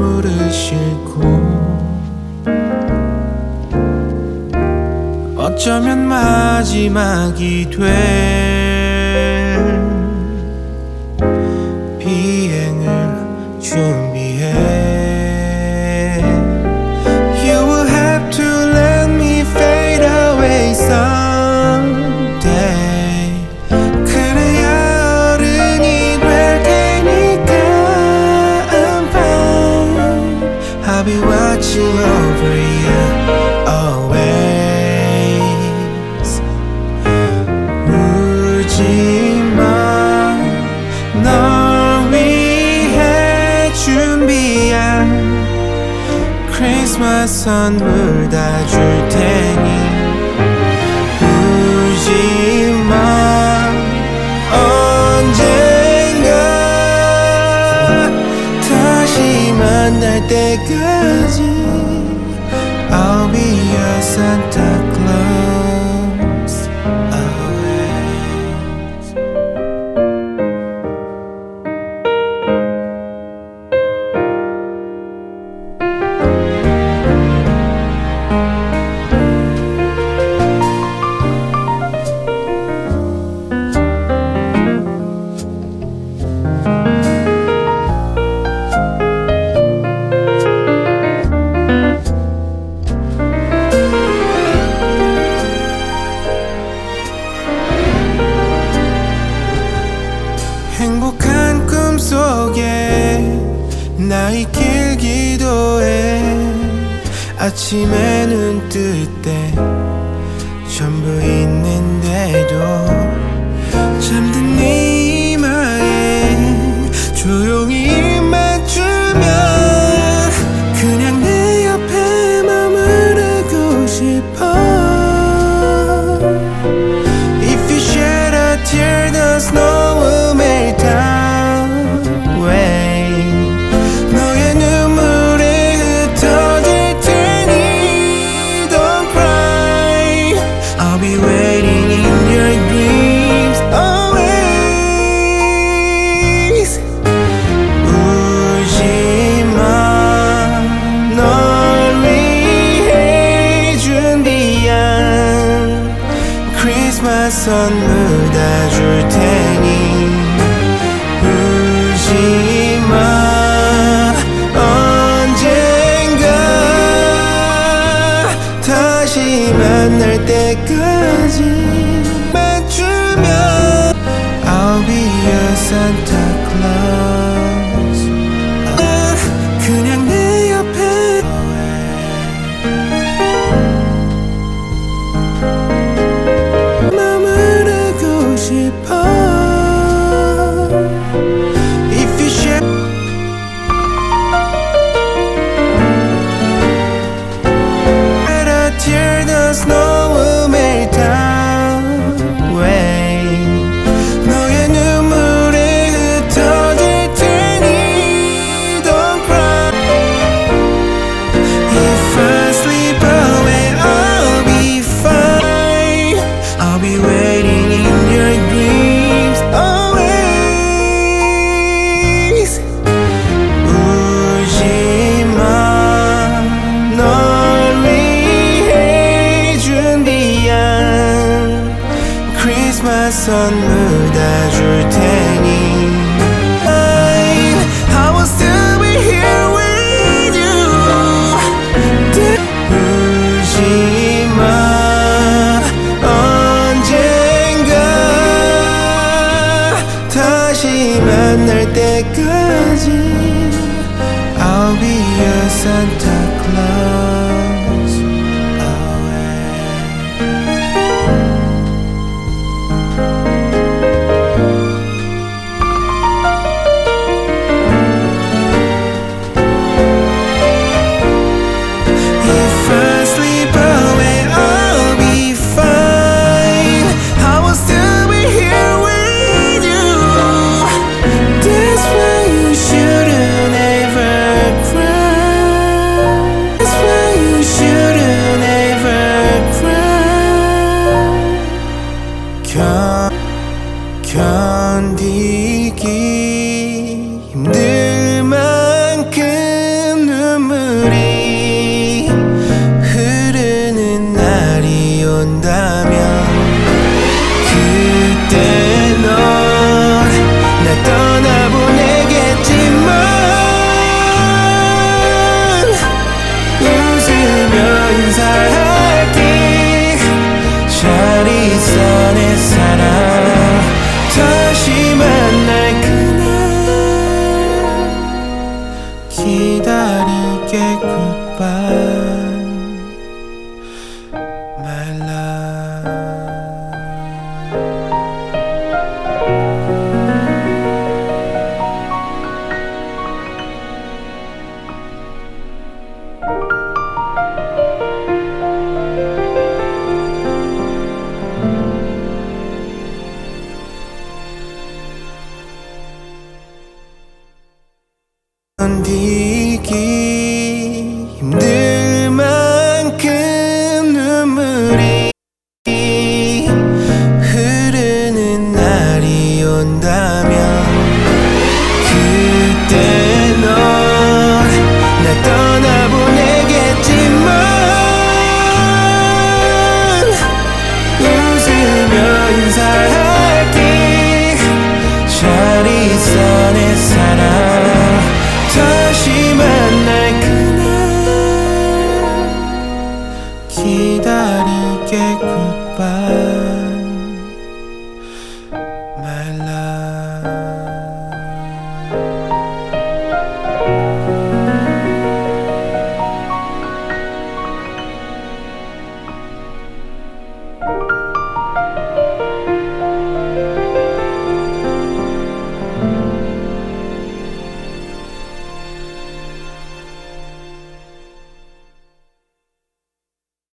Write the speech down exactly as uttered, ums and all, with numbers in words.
머무르시고 어쩌면 마지막이 될 비행을 준비해. You will have to let me fade away someday. 그래야 어른이 될 테니까 I'm fine. I'll be watching over you always. 울지마, 널 위해 준비한 크리스마스 선물 다 줄 테니 울지마. 언젠가 다시 만날 때까지 I'll be your Santa Claus always. 행복한 꿈속에 나의 길 기도해. 아침에 눈 뜰 때 전부 있는데도 잠든 네 이마에 조용히 맞추면 그냥 내 옆에 머무르고 싶어. If you shed a tear the snow will melt away. 너의 눈물에 흩어질 테니 Don't cry. I'll be waiting in your dreams always. 울지마, 널 위해 준비한 크리스마스 선물 다 줄 테니 울지마. 언젠가 다시 만날 때까지 맞추면 I'll be your Santa Claus. 아, 그냥 내 옆에 머무르고 싶어. If you share a tear the snow will melt away. 너의 눈물에 흩어질 테니 Don't cry. If I sleep away I'll be fine. I'll be waiting in your dreams always. 울지마, 널 위해 준비한 크리스마스 선물 다 줄 테니 I will still be here with you. 울지마, 언젠가 다시 만날 때까지 I'll be your Santa Claus If I sleep away I'll be fine. I will still be here with you. That's why you shouldn't ever cry. That's why you shouldn't ever cry. 견, 견디기 힘들 만큼 say goodbye.